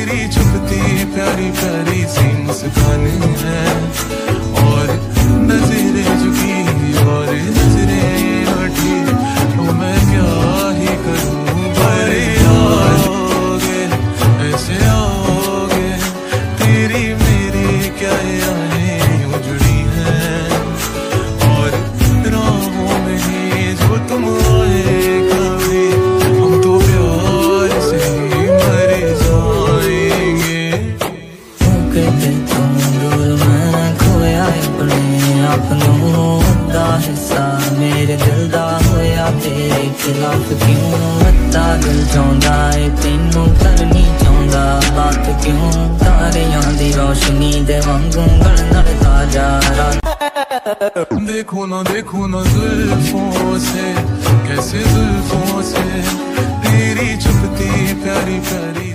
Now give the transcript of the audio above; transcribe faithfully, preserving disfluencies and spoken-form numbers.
तेरी चुपती प्यारी प्यारी सी मुस्कान है, और नजरें झुकी और नजरें उठी, तो मैं क्या ही करूं। अरे आओगे ऐसे आओगे, तेरी मेरी क्या यादें यूं जुड़ी हैं, और राहों में ही जो तुम आए कभी, हम तो प्यार से ही मर जाएंगे। किते तुम दूर मैं खोया अपने अपनों दा हिस्सा, मेरे दिल दा होया तेरे खिलाफ क्यों, बता दिल चाहता है तेनू करनी चाहता बात क्यों, तारियां दी रोशनी दे वांगू गलनड़ ताजा रात। देखो ना देखो ना जुल्फों से, कैसे जुल्फों से तेरी चुपती प्यारी प्यारी